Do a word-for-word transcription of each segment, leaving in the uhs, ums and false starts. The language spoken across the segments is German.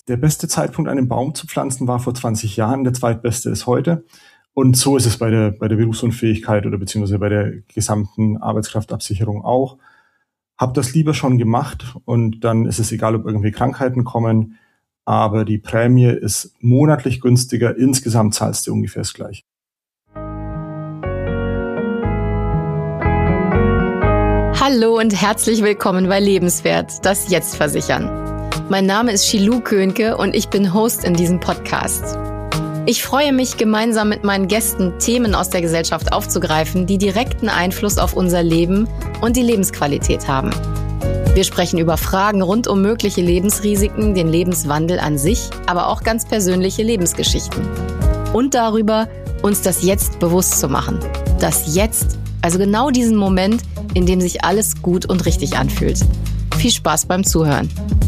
der beste Zeitpunkt, einen Baum zu pflanzen, war vor zwanzig Jahren, der zweitbeste ist heute. Und so ist es bei der, bei der Berufsunfähigkeit oder beziehungsweise bei der gesamten Arbeitskraftabsicherung auch. Hab das lieber schon gemacht und dann ist es egal, ob irgendwie Krankheiten kommen, aber die Prämie ist monatlich günstiger, insgesamt zahlst du ungefähr das Gleiche. Hallo und herzlich willkommen bei Lebenswert, das Jetzt versichern. Mein Name ist Shilou Könke und ich bin Host in diesem Podcast. Ich freue mich, gemeinsam mit meinen Gästen Themen aus der Gesellschaft aufzugreifen, die direkten Einfluss auf unser Leben und die Lebensqualität haben. Wir sprechen über Fragen rund um mögliche Lebensrisiken, den Lebenswandel an sich, aber auch ganz persönliche Lebensgeschichten. Und darüber, uns das Jetzt bewusst zu machen. Das Jetzt, also genau diesen Moment, in dem sich alles gut und richtig anfühlt. Viel Spaß beim Zuhören.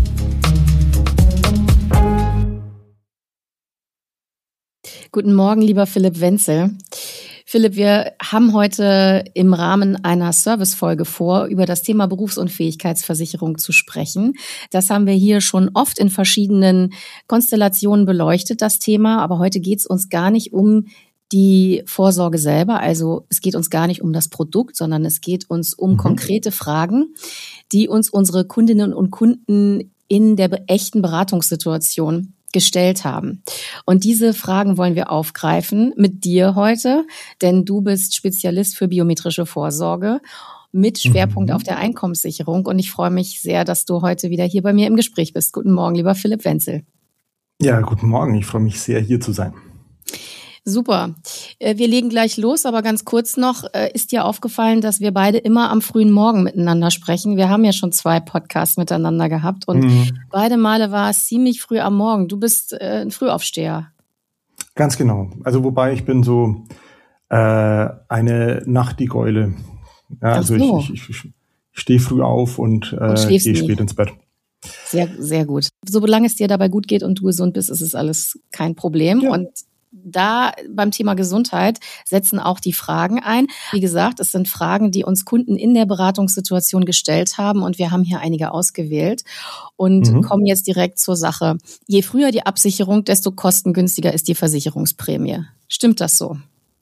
Guten Morgen, lieber Philipp Wenzel. Philipp, wir haben heute im Rahmen einer Servicefolge vor, über das Thema Berufsunfähigkeitsversicherung zu sprechen. Das haben wir hier schon oft in verschiedenen Konstellationen beleuchtet, das Thema. Aber heute geht es uns gar nicht um die Vorsorge selber. Also es geht uns gar nicht um das Produkt, sondern es geht uns um mhm. konkrete Fragen, die uns unsere Kundinnen und Kunden in der echten Beratungssituation gestellt haben. Und diese Fragen wollen wir aufgreifen mit dir heute, denn du bist Spezialist für biometrische Vorsorge mit Schwerpunkt mhm. auf der Einkommenssicherung. Und ich freue mich sehr, dass du heute wieder hier bei mir im Gespräch bist. Guten Morgen, lieber Philipp Wenzel. Ja, guten Morgen. Ich freue mich sehr, hier zu sein. Super. Wir legen gleich los, aber ganz kurz noch, ist dir aufgefallen, dass wir beide immer am frühen Morgen miteinander sprechen? Wir haben ja schon zwei Podcasts miteinander gehabt und mhm. beide Male war es ziemlich früh am Morgen. Du bist äh, ein Frühaufsteher. Ganz genau. Also wobei ich bin so äh, eine Nachtigeule. Ja, also so. ich, ich, ich stehe früh auf und, äh, und gehe spät ins Bett. Sehr, sehr gut. Solange es dir dabei gut geht und du gesund bist, ist es alles kein Problem. Ja. Und da beim Thema Gesundheit setzen auch die Fragen ein. Wie gesagt, es sind Fragen, die uns Kunden in der Beratungssituation gestellt haben und wir haben hier einige ausgewählt und mhm. kommen jetzt direkt zur Sache. Je früher die Absicherung, desto kostengünstiger ist die Versicherungsprämie. Stimmt das so?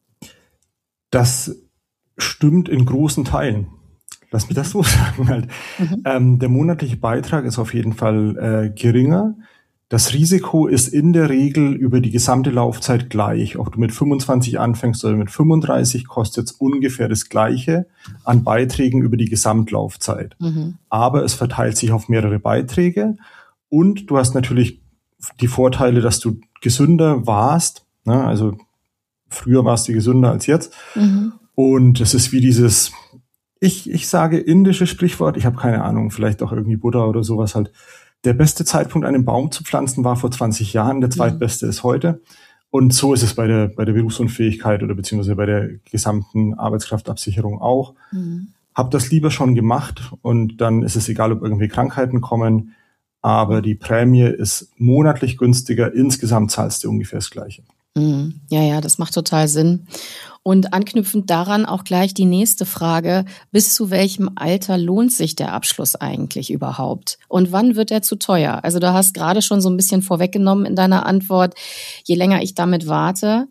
Das stimmt in großen Teilen. Lass mich das so sagen halt. Mhm. Ähm, der monatliche Beitrag ist auf jeden Fall äh, geringer. Das Risiko ist in der Regel über die gesamte Laufzeit gleich. Ob du mit fünfundzwanzig anfängst oder mit fünfunddreißig, kostet es ungefähr das Gleiche an Beiträgen über die Gesamtlaufzeit. Mhm. Aber es verteilt sich auf mehrere Beiträge und du hast natürlich die Vorteile, dass du gesünder warst. Ne? Also früher warst du gesünder als jetzt. Mhm. Und es ist wie dieses, ich, ich sage indische Sprichwort, ich habe keine Ahnung, vielleicht auch irgendwie Buddha oder sowas halt. Der beste Zeitpunkt, einen Baum zu pflanzen, war vor zwanzig Jahren, der zweitbeste ist heute. Und so ist es bei der, bei der Berufsunfähigkeit oder beziehungsweise bei der gesamten Arbeitskraftabsicherung auch. Mhm. Hab das lieber schon gemacht und dann ist es egal, ob irgendwie Krankheiten kommen, aber die Prämie ist monatlich günstiger, insgesamt zahlst du ungefähr das Gleiche. Mhm. Ja, ja, das macht total Sinn. Und anknüpfend daran auch gleich die nächste Frage, bis zu welchem Alter lohnt sich der Abschluss eigentlich überhaupt? Und wann wird er zu teuer? Also du hast gerade schon so ein bisschen vorweggenommen in deiner Antwort, je länger ich damit warte,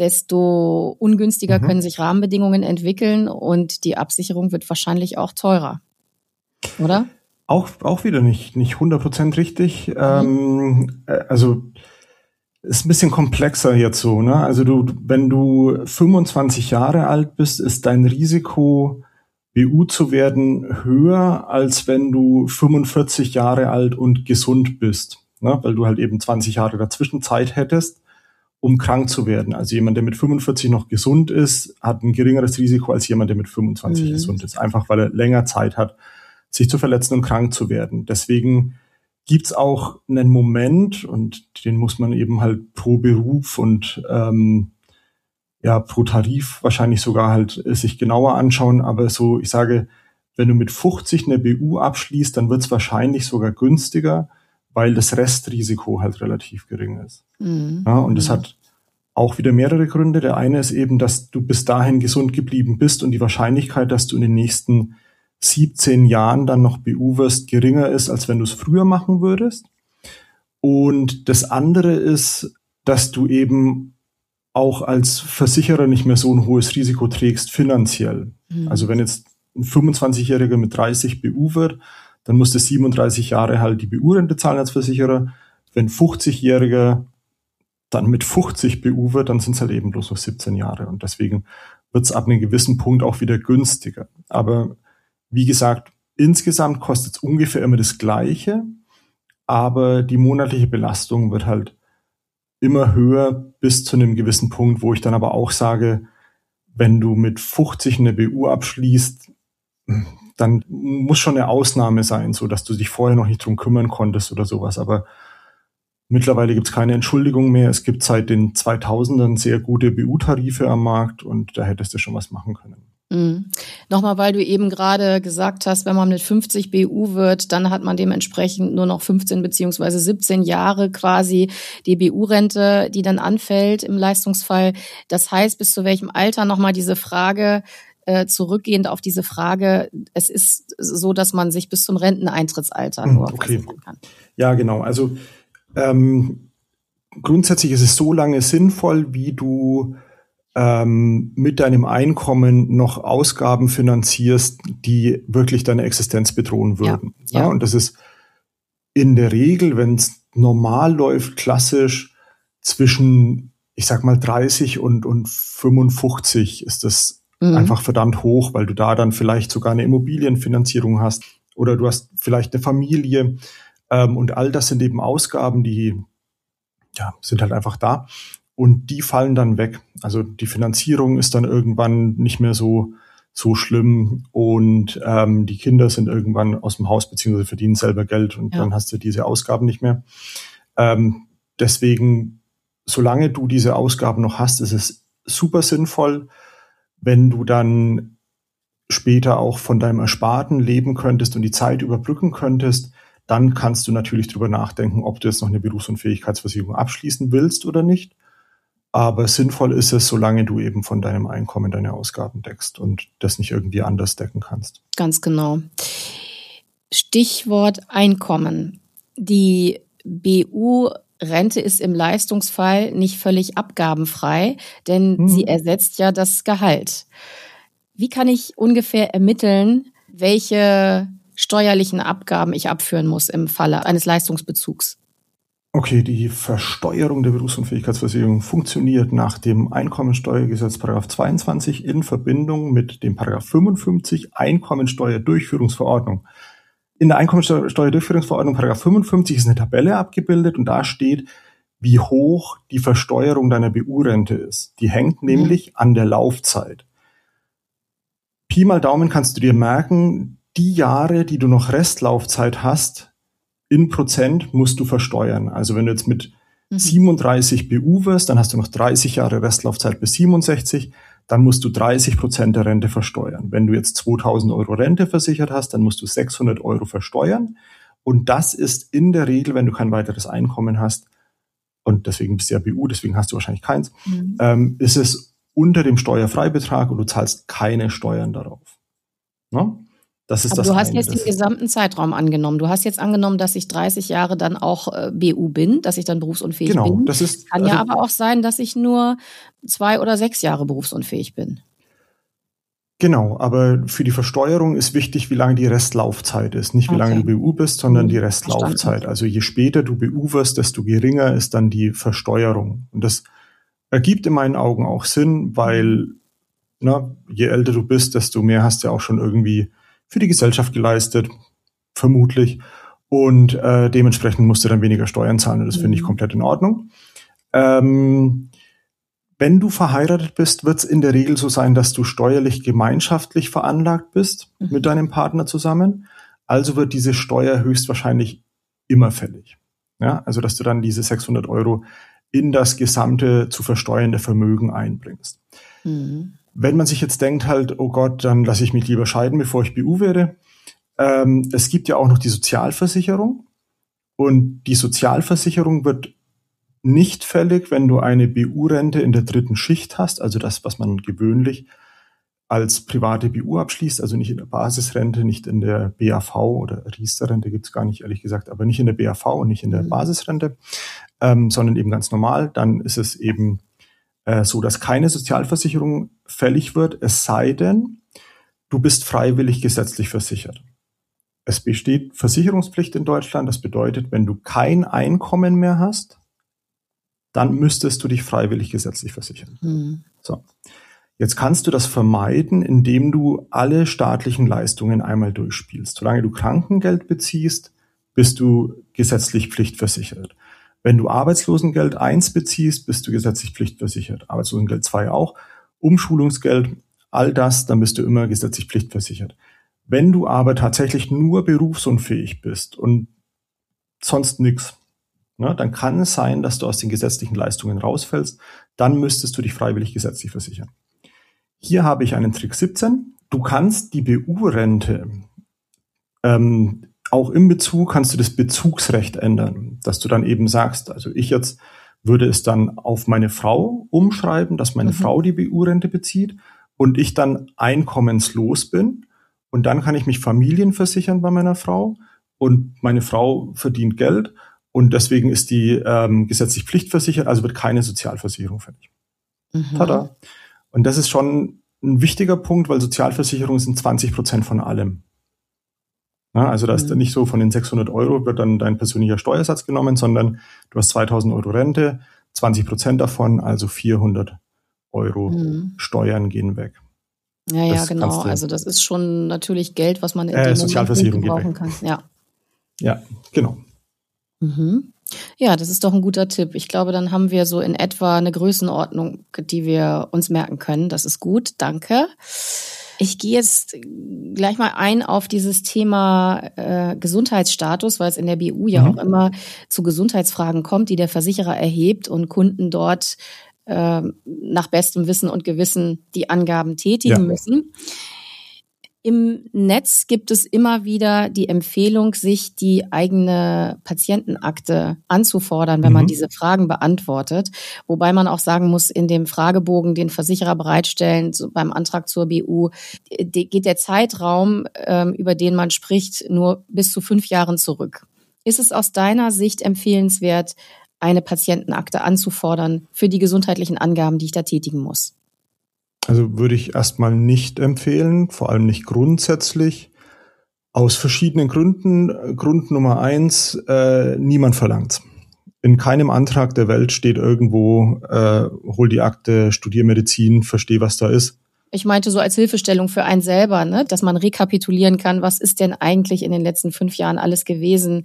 desto ungünstiger mhm. können sich Rahmenbedingungen entwickeln und die Absicherung wird wahrscheinlich auch teurer, oder? Auch, auch wieder nicht, nicht hundert Prozent richtig. Mhm. Ähm, also ist ein bisschen komplexer jetzt so, ne? Also du, wenn du fünfundzwanzig Jahre alt bist, ist dein Risiko, B U zu werden, höher, als wenn du fünfundvierzig Jahre alt und gesund bist, ne? Weil du halt eben zwanzig Jahre dazwischen Zeit hättest, um krank zu werden. Also jemand, der mit fünfundvierzig noch gesund ist, hat ein geringeres Risiko als jemand, der mit fünfundzwanzig mhm. gesund ist. Einfach, weil er länger Zeit hat, sich zu verletzen und krank zu werden. Deswegen gibt's auch einen Moment, und den muss man eben halt pro Beruf und ähm, ja pro Tarif wahrscheinlich sogar halt sich genauer anschauen. Aber so, ich sage, wenn du mit fünfzig eine B U abschließt, dann wird's wahrscheinlich sogar günstiger, weil das Restrisiko halt relativ gering ist. Mhm. Ja, und das hat auch wieder mehrere Gründe. Der eine ist eben, dass du bis dahin gesund geblieben bist und die Wahrscheinlichkeit, dass du in den nächsten siebzehn Jahren dann noch B U wirst, geringer ist, als wenn du es früher machen würdest. Und das andere ist, dass du eben auch als Versicherer nicht mehr so ein hohes Risiko trägst finanziell. Mhm. Also wenn jetzt ein fünfundzwanzigjähriger mit dreißig B U wird, dann muss der siebenunddreißig Jahre halt die B U-Rente zahlen als Versicherer. Wenn fünfzigjähriger dann mit fünfzig B U wird, dann sind es halt eben bloß noch siebzehn Jahre. Und deswegen wird es ab einem gewissen Punkt auch wieder günstiger. Aber wie gesagt, insgesamt kostet es ungefähr immer das Gleiche, aber die monatliche Belastung wird halt immer höher bis zu einem gewissen Punkt, wo ich dann aber auch sage, wenn du mit fünfzig eine B U abschließt, dann muss schon eine Ausnahme sein, so dass du dich vorher noch nicht drum kümmern konntest oder sowas. Aber mittlerweile gibt es keine Entschuldigung mehr. Es gibt seit den zweitausendern sehr gute B U-Tarife am Markt und da hättest du schon was machen können. Mhm. Nochmal, weil du eben gerade gesagt hast, wenn man mit fünfzig B U wird, dann hat man dementsprechend nur noch fünfzehn beziehungsweise siebzehn Jahre quasi die B U-Rente, die dann anfällt im Leistungsfall. Das heißt, bis zu welchem Alter nochmal diese Frage, äh, zurückgehend auf diese Frage, es ist so, dass man sich bis zum Renteneintrittsalter nur okay. versichern kann. Ja, genau. Also ähm, grundsätzlich ist es so lange sinnvoll, wie du ähm, mit deinem Einkommen noch Ausgaben finanzierst, die wirklich deine Existenz bedrohen würden. Ja, ja. Ja, und das ist in der Regel, wenn es normal läuft, klassisch zwischen, ich sag mal, dreißig und, und fünfundfünfzig ist das mhm. einfach verdammt hoch, weil du da dann vielleicht sogar eine Immobilienfinanzierung hast oder du hast vielleicht eine Familie ähm, und all das sind eben Ausgaben, die ja, sind halt einfach da. Und die fallen dann weg. Also die Finanzierung ist dann irgendwann nicht mehr so so schlimm und ähm, die Kinder sind irgendwann aus dem Haus beziehungsweise verdienen selber Geld und ja. dann hast du diese Ausgaben nicht mehr. Ähm, deswegen, solange du diese Ausgaben noch hast, ist es super sinnvoll, wenn du dann später auch von deinem Ersparten leben könntest und die Zeit überbrücken könntest, dann kannst du natürlich drüber nachdenken, ob du jetzt noch eine Berufsunfähigkeitsversicherung abschließen willst oder nicht. Aber sinnvoll ist es, solange du eben von deinem Einkommen deine Ausgaben deckst und das nicht irgendwie anders decken kannst. Ganz genau. Stichwort Einkommen. Die B U-Rente ist im Leistungsfall nicht völlig abgabenfrei, denn mhm. sie ersetzt ja das Gehalt. Wie kann ich ungefähr ermitteln, welche steuerlichen Abgaben ich abführen muss im Falle eines Leistungsbezugs? Okay, die Versteuerung der Berufsunfähigkeitsversicherung funktioniert nach dem Einkommensteuergesetz Paragraph zweiundzwanzig in Verbindung mit dem Paragraph fünfundfünfzig Einkommensteuerdurchführungsverordnung. In der Einkommensteuerdurchführungsverordnung Paragraph fünfundfünfzig ist eine Tabelle abgebildet und da steht, wie hoch die Versteuerung deiner B U-Rente ist. Die hängt mhm. nämlich an der Laufzeit. Pi mal Daumen kannst du dir merken, die Jahre, die du noch Restlaufzeit hast, in Prozent musst du versteuern. Also wenn du jetzt mit mhm. siebenunddreißig B U wirst, dann hast du noch dreißig Jahre Restlaufzeit bis siebenundsechzig, dann musst du dreißig Prozent der Rente versteuern. Wenn du jetzt zweitausend Euro Rente versichert hast, dann musst du sechshundert Euro versteuern. Und das ist in der Regel, wenn du kein weiteres Einkommen hast, und deswegen bist du ja B U, deswegen hast du wahrscheinlich keins, mhm. ähm, ist es unter dem Steuerfreibetrag und du zahlst keine Steuern darauf. Ne? Das ist Aber das du hast eine, jetzt den gesamten Zeitraum angenommen. Du hast jetzt angenommen, dass ich dreißig Jahre dann auch äh, B U bin, dass ich dann berufsunfähig genau, bin. Das ist, Kann also, ja aber auch sein, dass ich nur zwei oder sechs Jahre berufsunfähig bin. Genau, aber für die Versteuerung ist wichtig, wie lange die Restlaufzeit ist. Nicht wie Okay. lange du B U bist, sondern Mhm. die Restlaufzeit. Verstanden. Also je später du B U wirst, desto geringer ist dann die Versteuerung. Und das ergibt in meinen Augen auch Sinn, weil na, je älter du bist, desto mehr hast du auch schon irgendwie für die Gesellschaft geleistet, vermutlich. Und äh, dementsprechend musst du dann weniger Steuern zahlen. Und das mhm. finde ich komplett in Ordnung. Ähm, wenn du verheiratet bist, wird es in der Regel so sein, dass du steuerlich gemeinschaftlich veranlagt bist mhm. mit deinem Partner zusammen. Also wird diese Steuer höchstwahrscheinlich immer fällig. Ja, also dass du dann diese sechshundert Euro in das gesamte zu versteuernde Vermögen einbringst. Mhm. Wenn man sich jetzt denkt halt, oh Gott, dann lasse ich mich lieber scheiden, bevor ich B U werde. Ähm, es gibt ja auch noch die Sozialversicherung. Und die Sozialversicherung wird nicht fällig, wenn du eine B U-Rente in der dritten Schicht hast, also das, was man gewöhnlich als private B U abschließt, also nicht in der Basisrente, nicht in der B A V oder Riester-Rente gibt's gar nicht, ehrlich gesagt, aber nicht in der B A V und nicht in der mhm. Basisrente, ähm, sondern eben ganz normal, dann ist es eben äh, so, dass keine Sozialversicherung fällig wird, es sei denn, du bist freiwillig gesetzlich versichert. Es besteht Versicherungspflicht in Deutschland, das bedeutet, wenn du kein Einkommen mehr hast, dann müsstest du dich freiwillig gesetzlich versichern. Mhm. So. Jetzt kannst du das vermeiden, indem du alle staatlichen Leistungen einmal durchspielst. Solange du Krankengeld beziehst, bist du gesetzlich pflichtversichert. Wenn du Arbeitslosengeld eins beziehst, bist du gesetzlich pflichtversichert. Arbeitslosengeld zwei auch. Umschulungsgeld, all das, dann bist du immer gesetzlich pflichtversichert. Wenn du aber tatsächlich nur berufsunfähig bist und sonst nichts, ne, dann kann es sein, dass du aus den gesetzlichen Leistungen rausfällst. Dann müsstest du dich freiwillig gesetzlich versichern. Hier habe ich einen Trick siebzehn. Du kannst die B U-Rente, ähm, auch im Bezug kannst du das Bezugsrecht ändern, dass du dann eben sagst, also ich jetzt würde es dann auf meine Frau umschreiben, dass meine mhm. Frau die B U-Rente bezieht und ich dann einkommenslos bin und dann kann ich mich familienversichern bei meiner Frau und meine Frau verdient Geld und deswegen ist die ähm, gesetzlich pflichtversichert, also wird keine Sozialversicherung fällig. Mhm. Tada! Und das ist schon ein wichtiger Punkt, weil Sozialversicherungen sind zwanzig Prozent von allem. Ja, also da ist mhm. nicht so, von den sechshundert Euro wird dann dein persönlicher Steuersatz genommen, sondern du hast zweitausend Euro Rente, zwanzig Prozent davon, also vierhundert Euro mhm. Steuern gehen weg. Ja, ja, das genau. Du, also das ist schon natürlich Geld, was man in äh, dem Sozialversicherung Moment brauchen kann. Ja, ja genau. Mhm. Ja, das ist doch ein guter Tipp. Ich glaube, dann haben wir so in etwa eine Größenordnung, die wir uns merken können. Das ist gut, danke. Ich gehe jetzt gleich mal ein auf dieses Thema äh, Gesundheitsstatus, weil es in der B U ja mhm. auch immer zu Gesundheitsfragen kommt, die der Versicherer erhebt und Kunden dort äh, nach bestem Wissen und Gewissen die Angaben tätigen ja. müssen. Im Netz gibt es immer wieder die Empfehlung, sich die eigene Patientenakte anzufordern, wenn mhm. man diese Fragen beantwortet. Wobei man auch sagen muss, in dem Fragebogen, den Versicherer bereitstellen, so beim Antrag zur B U, geht der Zeitraum, ähm, über den man spricht, nur bis zu fünf Jahren zurück. Ist es aus deiner Sicht empfehlenswert, eine Patientenakte anzufordern für die gesundheitlichen Angaben, die ich da tätigen muss? Also würde ich erstmal nicht empfehlen, vor allem nicht grundsätzlich. Aus verschiedenen Gründen. Grund Nummer eins, äh, niemand verlangt's. In keinem Antrag der Welt steht irgendwo, äh, hol die Akte, studier Medizin, versteh, was da ist. Ich meinte so als Hilfestellung für einen selber, ne, dass man rekapitulieren kann, was ist denn eigentlich in den letzten fünf Jahren alles gewesen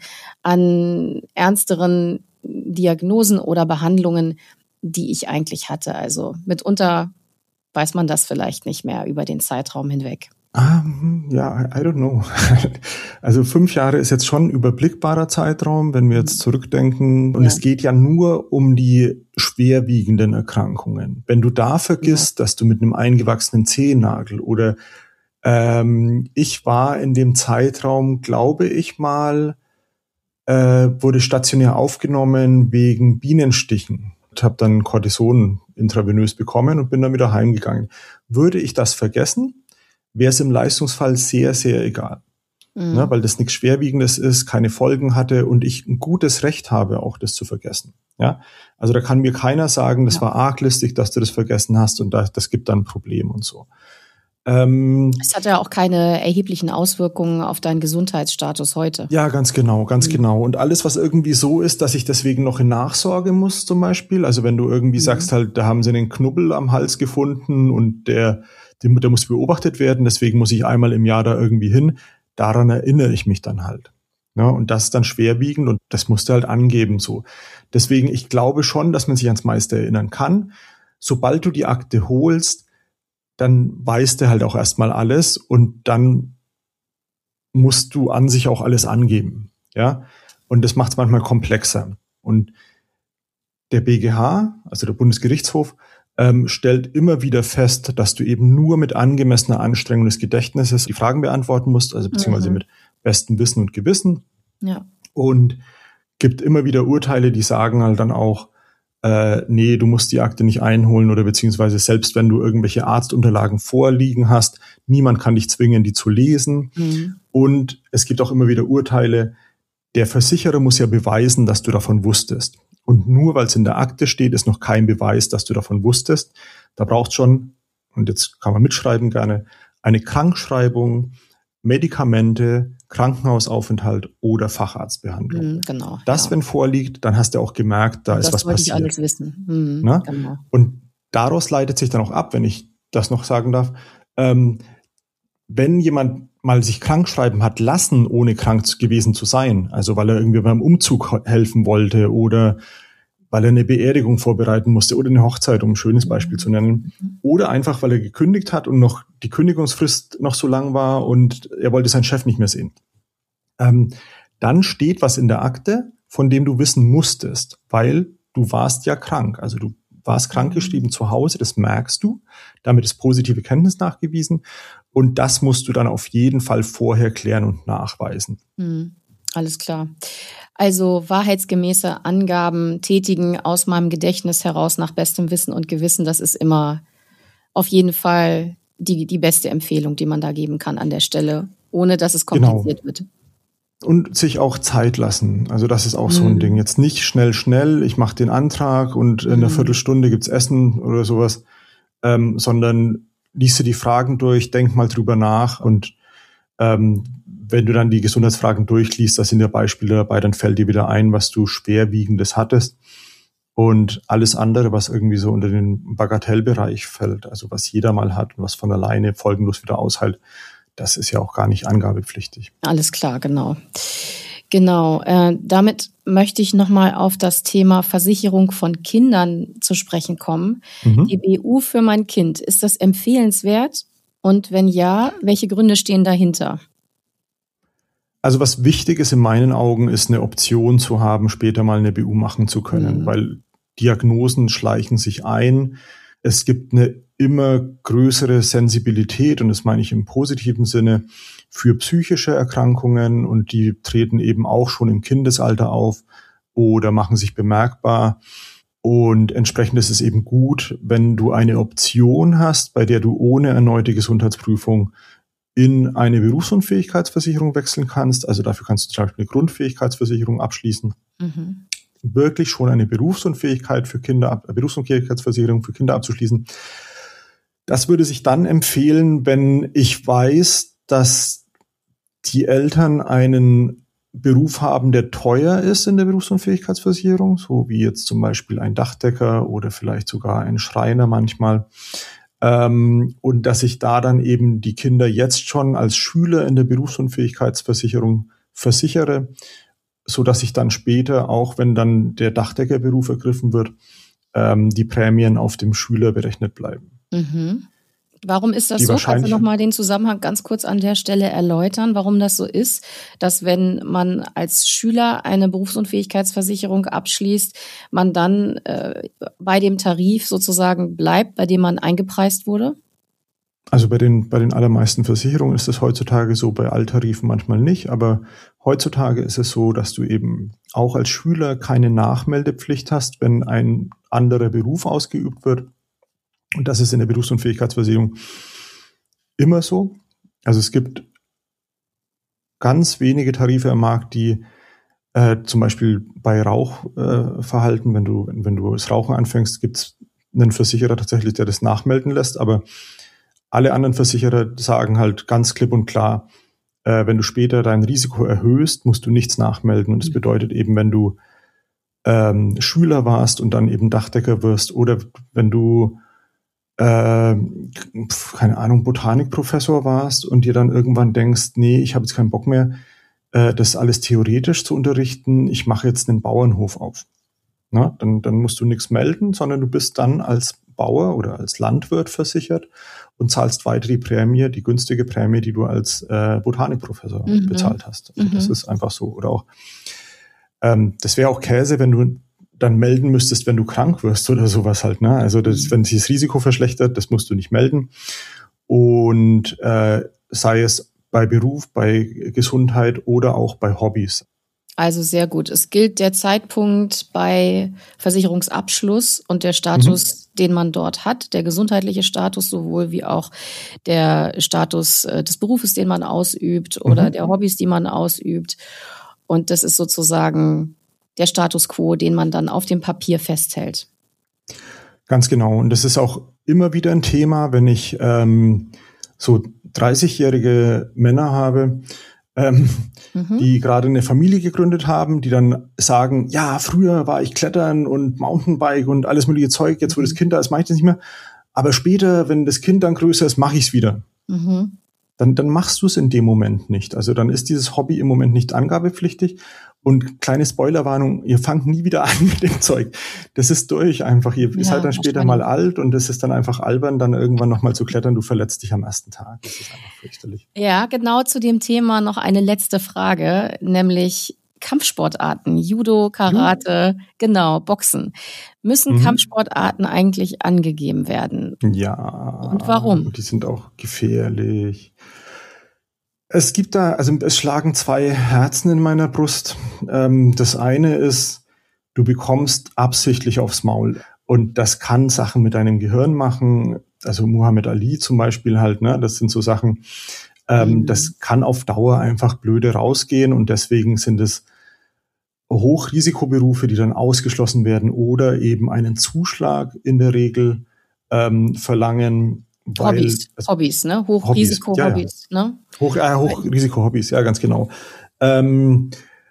an ernsteren Diagnosen oder Behandlungen, die ich eigentlich hatte. Also mitunter weiß man das vielleicht nicht mehr über den Zeitraum hinweg. Ah, ja, I don't know. Also fünf Jahre ist jetzt schon ein überblickbarer Zeitraum, wenn wir jetzt zurückdenken. Und ja. es geht ja nur um die schwerwiegenden Erkrankungen. Wenn du da vergisst, ja. dass du mit einem eingewachsenen Zehennagel oder ähm, ich war in dem Zeitraum, glaube ich mal, äh, wurde stationär aufgenommen wegen Bienenstichen. Ich habe dann Cortison intravenös bekommen und bin dann wieder heimgegangen. Würde ich das vergessen, wäre es im Leistungsfall sehr, sehr egal. Mhm. Ne, weil das nichts Schwerwiegendes ist, keine Folgen hatte und ich ein gutes Recht habe, auch das zu vergessen. Ja, also da kann mir keiner sagen, das ja. war arglistig, dass du das vergessen hast und das, das gibt dann ein Problem und so. Ähm, es hat ja auch keine erheblichen Auswirkungen auf deinen Gesundheitsstatus heute. Ja, ganz genau, ganz mhm. genau. Und alles, was irgendwie so ist, dass ich deswegen noch in Nachsorge muss zum Beispiel, also wenn du irgendwie mhm. sagst halt, da haben sie einen Knubbel am Hals gefunden und der, der, der muss beobachtet werden, deswegen muss ich einmal im Jahr da irgendwie hin, daran erinnere ich mich dann halt. Ja, und das ist dann schwerwiegend und das musst du halt angeben so. Deswegen, ich glaube schon, dass man sich ans meiste erinnern kann. Sobald du die Akte holst, dann weißt du halt auch erstmal alles und dann musst du an sich auch alles angeben, ja. Und das macht es manchmal komplexer. Und der B G H, also der Bundesgerichtshof, ähm, stellt immer wieder fest, dass du eben nur mit angemessener Anstrengung des Gedächtnisses die Fragen beantworten musst, also beziehungsweise mhm. mit bestem Wissen und Gewissen. Ja. Und gibt immer wieder Urteile, die sagen halt dann auch, äh, nee, du musst die Akte nicht einholen oder beziehungsweise selbst wenn du irgendwelche Arztunterlagen vorliegen hast, niemand kann dich zwingen, die zu lesen. Mhm. Und es gibt auch immer wieder Urteile, der Versicherer muss ja beweisen, dass du davon wusstest. Und nur weil es in der Akte steht, ist noch kein Beweis, dass du davon wusstest. Da braucht schon, und jetzt kann man mitschreiben gerne, eine Krankschreibung, Medikamente, Krankenhausaufenthalt oder Facharztbehandlung. Mhm, genau. Das, ja. Wenn vorliegt, dann hast du auch gemerkt, da das ist was passiert. Das wollte ich alles wissen. Mhm, Na? Genau. Und daraus leitet sich dann auch ab, wenn ich das noch sagen darf, ähm, wenn jemand mal sich krank schreiben hat lassen, ohne krank gewesen zu sein, also weil er irgendwie beim Umzug helfen wollte oder weil er eine Beerdigung vorbereiten musste oder eine Hochzeit, um ein schönes Beispiel zu nennen, oder einfach, weil er gekündigt hat und noch die Kündigungsfrist noch so lang war und er wollte seinen Chef nicht mehr sehen. Ähm, dann steht was in der Akte, von dem du wissen musstest, weil du warst ja krank, also du warst krankgeschrieben zu Hause, das merkst du, damit ist positive Kenntnis nachgewiesen und das musst du dann auf jeden Fall vorher klären und nachweisen. Hm, alles klar. Also wahrheitsgemäße Angaben tätigen aus meinem Gedächtnis heraus nach bestem Wissen und Gewissen, das ist immer auf jeden Fall die, die beste Empfehlung, die man da geben kann an der Stelle, ohne dass es kompliziert genau. wird. Und sich auch Zeit lassen. Also das ist auch mhm. so ein Ding. Jetzt nicht schnell, schnell, ich mache den Antrag und in einer mhm. Viertelstunde gibt's Essen oder sowas, ähm, sondern liest dir die Fragen durch, denk mal drüber nach und ähm, wenn du dann die Gesundheitsfragen durchliest, da sind ja Beispiele dabei, dann fällt dir wieder ein, was du Schwerwiegendes hattest und alles andere, was irgendwie so unter den Bagatellbereich fällt, also was jeder mal hat und was von alleine folgenlos wieder ausheilt, das ist ja auch gar nicht angabepflichtig. Alles klar, genau. Genau, äh, damit möchte ich nochmal auf das Thema Versicherung von Kindern zu sprechen kommen. Mhm. Die B U für mein Kind, ist das empfehlenswert? Und wenn ja, welche Gründe stehen dahinter? Also was wichtig ist in meinen Augen, ist eine Option zu haben, später mal eine B U machen zu können, mhm. weil Diagnosen schleichen sich ein. Es gibt eine immer größere Sensibilität, und das meine ich im positiven Sinne, für psychische Erkrankungen und die treten eben auch schon im Kindesalter auf oder machen sich bemerkbar. Und entsprechend ist es eben gut, wenn du eine Option hast, bei der du ohne erneute Gesundheitsprüfung in eine Berufsunfähigkeitsversicherung wechseln kannst. Also dafür kannst du zum Beispiel eine Grundfähigkeitsversicherung abschließen. Mhm. Wirklich schon eine Berufsunfähigkeit für Kinder, Berufsunfähigkeitsversicherung für Kinder abzuschließen. Das würde sich dann empfehlen, wenn ich weiß, dass die Eltern einen Beruf haben, der teuer ist in der Berufsunfähigkeitsversicherung, so wie jetzt zum Beispiel ein Dachdecker oder vielleicht sogar ein Schreiner manchmal. Ähm, und dass ich da dann eben die Kinder jetzt schon als Schüler in der Berufsunfähigkeitsversicherung versichere, so dass ich dann später, auch wenn dann der Dachdeckerberuf ergriffen wird, ähm, die Prämien auf dem Schüler berechnet bleiben. Mhm. Warum ist das die so? Kannst du nochmal den Zusammenhang ganz kurz an der Stelle erläutern, warum das so ist, dass wenn man als Schüler eine Berufsunfähigkeitsversicherung abschließt, man dann äh, bei dem Tarif sozusagen bleibt, bei dem man eingepreist wurde? Also bei den, bei den allermeisten Versicherungen ist es heutzutage so, bei Alttarifen manchmal nicht, aber heutzutage ist es so, dass du eben auch als Schüler keine Nachmeldepflicht hast, wenn ein anderer Beruf ausgeübt wird. Und das ist in der Berufsunfähigkeitsversicherung immer so. Also es gibt ganz wenige Tarife am Markt, die äh, zum Beispiel bei Rauchverhalten, äh, wenn du wenn du das Rauchen anfängst, gibt es einen Versicherer tatsächlich, der das nachmelden lässt. Aber alle anderen Versicherer sagen halt ganz klipp und klar, äh, wenn du später dein Risiko erhöhst, musst du nichts nachmelden. Und das bedeutet eben, wenn du ähm, Schüler warst und dann eben Dachdecker wirst oder wenn du Äh, keine Ahnung, Botanikprofessor warst und dir dann irgendwann denkst, nee, ich habe jetzt keinen Bock mehr, äh, das alles theoretisch zu unterrichten, ich mache jetzt einen Bauernhof auf. Na, dann, dann musst du nichts melden, sondern du bist dann als Bauer oder als Landwirt versichert und zahlst weiter die Prämie, die günstige Prämie, die du als äh, Botanikprofessor mhm. bezahlt hast. Also mhm. das ist einfach so. Oder auch, ähm, das wäre auch Käse, wenn du dann melden müsstest, wenn du krank wirst oder sowas halt. Ne? Also das, wenn sich das Risiko verschlechtert, das musst du nicht melden. Und äh, sei es bei Beruf, bei Gesundheit oder auch bei Hobbys. Also sehr gut. Es gilt der Zeitpunkt bei Versicherungsabschluss und der Status, mhm. den man dort hat, der gesundheitliche Status sowohl wie auch der Status des Berufes, den man ausübt oder mhm. der Hobbys, die man ausübt. Und das ist sozusagen der Status quo, den man dann auf dem Papier festhält. Ganz genau. Und das ist auch immer wieder ein Thema, wenn ich ähm, so dreißigjährige Männer habe, ähm, mhm. die gerade eine Familie gegründet haben, die dann sagen, ja, früher war ich Klettern und Mountainbike und alles mögliche Zeug, jetzt wo das Kind da ist, mache ich das nicht mehr. Aber später, wenn das Kind dann größer ist, mache ich es wieder. Mhm. Dann, dann machst du es in dem Moment nicht. Also dann ist dieses Hobby im Moment nicht angabepflichtig. Und kleine Spoilerwarnung, ihr fangt nie wieder an mit dem Zeug. Das ist durch einfach. Ihr ja, seid dann später mal alt und das ist dann einfach albern, dann irgendwann nochmal zu klettern. Du verletzt dich am ersten Tag. Das ist einfach fürchterlich. Ja, genau zu dem Thema noch eine letzte Frage, nämlich Kampfsportarten, Judo, Karate, ja. genau, Boxen. Müssen mhm. Kampfsportarten eigentlich angegeben werden? Ja. Und warum? Die sind auch gefährlich. Es gibt da, also es schlagen zwei Herzen in meiner Brust. Ähm, das eine ist, du bekommst absichtlich aufs Maul. Und das kann Sachen mit deinem Gehirn machen. Also Muhammad Ali zum Beispiel halt, ne, das sind so Sachen, ähm, mhm. das kann auf Dauer einfach blöde rausgehen. Und deswegen sind es Hochrisikoberufe, die dann ausgeschlossen werden oder eben einen Zuschlag in der Regel ähm, verlangen. Weil, Hobbys, also, Hobbys, ne? Hochrisiko-Hobbys, ja, ja. ne? Hoch, äh, Hochrisiko-Hobbys, ja, ganz genau. Ähm,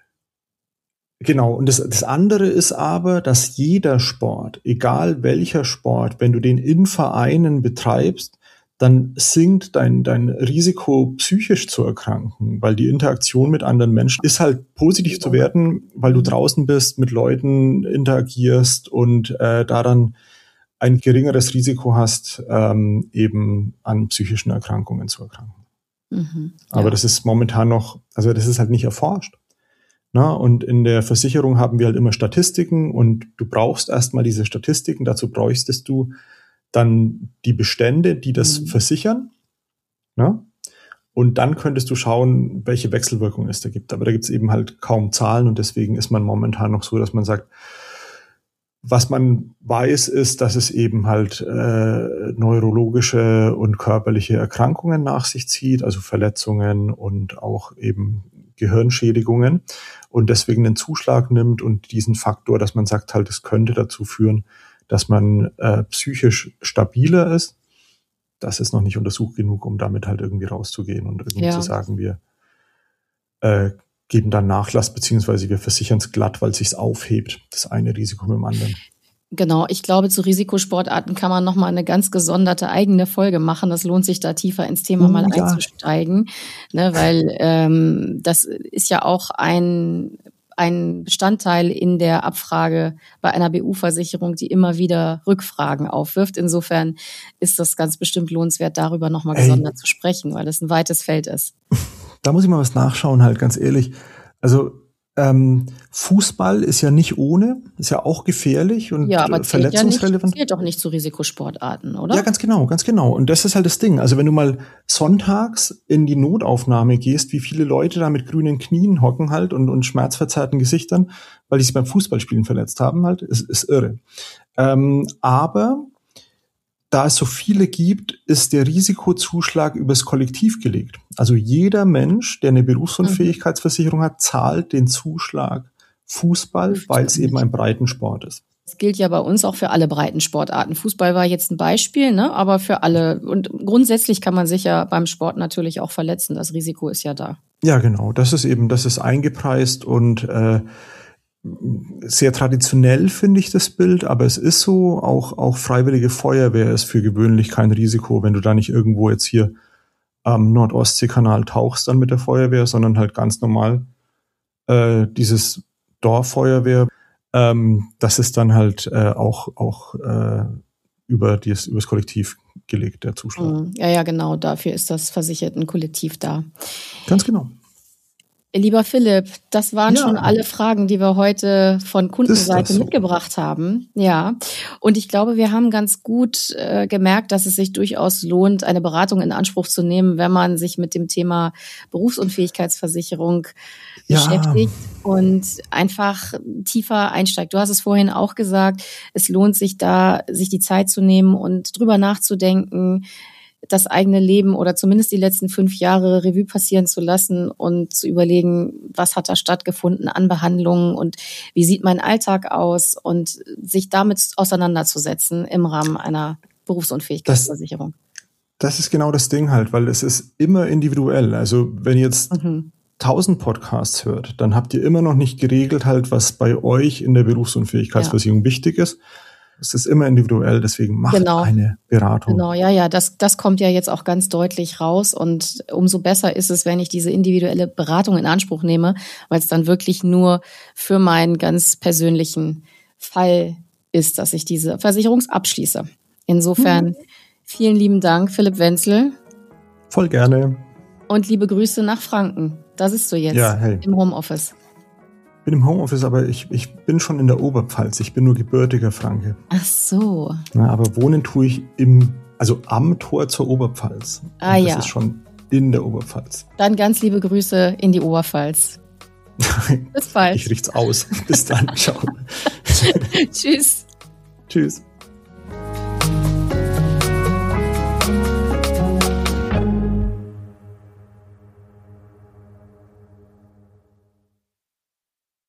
genau, und das, das andere ist aber, dass jeder Sport, egal welcher Sport, wenn du den in Vereinen betreibst, dann sinkt dein, dein Risiko, psychisch zu erkranken, weil die Interaktion mit anderen Menschen ist halt positiv zu werten, weil du draußen bist, mit Leuten interagierst und äh, daran ein geringeres Risiko hast, ähm, eben an psychischen Erkrankungen zu erkranken. Mhm, ja. Aber das ist momentan noch, also das ist halt nicht erforscht. Na, und in der Versicherung haben wir halt immer Statistiken und du brauchst erstmal diese Statistiken, dazu bräuchtest du dann die Bestände, die das mhm. versichern. Na? Und dann könntest du schauen, welche Wechselwirkung es da gibt. Aber da gibt es eben halt kaum Zahlen und deswegen ist man momentan noch so, dass man sagt, was man weiß, ist, dass es eben halt äh, neurologische und körperliche Erkrankungen nach sich zieht, also Verletzungen und auch eben Gehirnschädigungen und deswegen einen Zuschlag nimmt und diesen Faktor, dass man sagt halt, es könnte dazu führen, dass man äh, psychisch stabiler ist. Das ist noch nicht untersucht genug, um damit halt irgendwie rauszugehen und irgendwie ja. zu sagen, wir äh, geben dann Nachlass, beziehungsweise wir versichern es glatt, weil es sich aufhebt, das eine Risiko mit dem anderen. Genau, ich glaube, zu Risikosportarten kann man nochmal eine ganz gesonderte eigene Folge machen. Das lohnt sich, da tiefer ins Thema oh, mal ja. einzusteigen, ne, weil ähm, das ist ja auch ein, ein Bestandteil in der Abfrage bei einer B U-Versicherung, die immer wieder Rückfragen aufwirft. Insofern ist das ganz bestimmt lohnenswert, darüber nochmal gesondert zu sprechen, weil das ein weites Feld ist. Da muss ich mal was nachschauen, halt ganz ehrlich. Also ähm, Fußball ist ja nicht ohne, ist ja auch gefährlich und ja, aber verletzungsrelevant. Das zählt doch nicht zu Risikosportarten, oder? Ja, ganz genau, ganz genau. Und das ist halt das Ding. Also wenn du mal sonntags in die Notaufnahme gehst, wie viele Leute da mit grünen Knien hocken halt und, und schmerzverzerrten Gesichtern, weil die sich beim Fußballspielen verletzt haben halt, ist, ist irre. Ähm, aber da es so viele gibt, ist der Risikozuschlag übers Kollektiv gelegt. Also jeder Mensch, der eine Berufsunfähigkeitsversicherung hat, zahlt den Zuschlag Fußball, weil es eben ein Breitensport ist. Das gilt ja bei uns auch für alle Breitensportarten. Fußball war jetzt ein Beispiel, ne? Aber für alle. Und grundsätzlich kann man sich ja beim Sport natürlich auch verletzen. Das Risiko ist ja da. Ja, genau. Das ist eben, das ist eingepreist und äh, sehr traditionell finde ich das Bild, aber es ist so, auch, auch Freiwillige Feuerwehr ist für gewöhnlich kein Risiko, wenn du da nicht irgendwo jetzt hier am Nord-Ostsee-Kanal tauchst dann mit der Feuerwehr, sondern halt ganz normal äh, dieses Dorffeuerwehr, ähm, das ist dann halt äh, auch, auch äh, über das, über das Kollektiv gelegt, der Zuschlag. Ja, ja, genau, dafür ist das versicherten Kollektiv da. Ganz genau. Lieber Philipp, das waren Ja. schon alle Fragen, die wir heute von Kundenseite so. mitgebracht haben. Ja, und ich glaube, wir haben ganz gut äh, gemerkt, dass es sich durchaus lohnt, eine Beratung in Anspruch zu nehmen, wenn man sich mit dem Thema Berufsunfähigkeitsversicherung Ja. beschäftigt und einfach tiefer einsteigt. Du hast es vorhin auch gesagt, es lohnt sich da, sich die Zeit zu nehmen und drüber nachzudenken, das eigene Leben oder zumindest die letzten fünf Jahre Revue passieren zu lassen und zu überlegen, was hat da stattgefunden an Behandlungen und wie sieht mein Alltag aus und sich damit auseinanderzusetzen im Rahmen einer Berufsunfähigkeitsversicherung. Das, das ist genau das Ding halt, weil es ist immer individuell. Also wenn ihr jetzt mhm. tausend Podcasts hört, dann habt ihr immer noch nicht geregelt halt, was bei euch in der Berufsunfähigkeitsversicherung ja. wichtig ist. Es ist immer individuell, deswegen macht genau. eine Beratung. Genau, ja, ja, das, das kommt ja jetzt auch ganz deutlich raus und umso besser ist es, wenn ich diese individuelle Beratung in Anspruch nehme, weil es dann wirklich nur für meinen ganz persönlichen Fall ist, dass ich diese Versicherung abschließe. Insofern mhm. vielen lieben Dank, Philipp Wenzel. Voll gerne. Und liebe Grüße nach Franken. Da sitzt du jetzt ja, hey. im Homeoffice. Ich bin im Homeoffice, aber ich, ich bin schon in der Oberpfalz. Ich bin nur gebürtiger Franke. Ach so. Na, aber wohnen tue ich im, also am Tor zur Oberpfalz. Ah Und das ja. ist schon in der Oberpfalz. Dann ganz liebe Grüße in die Oberpfalz. Bis bald. Ich richt's aus. Bis dann. Ciao. Tschüss. Tschüss.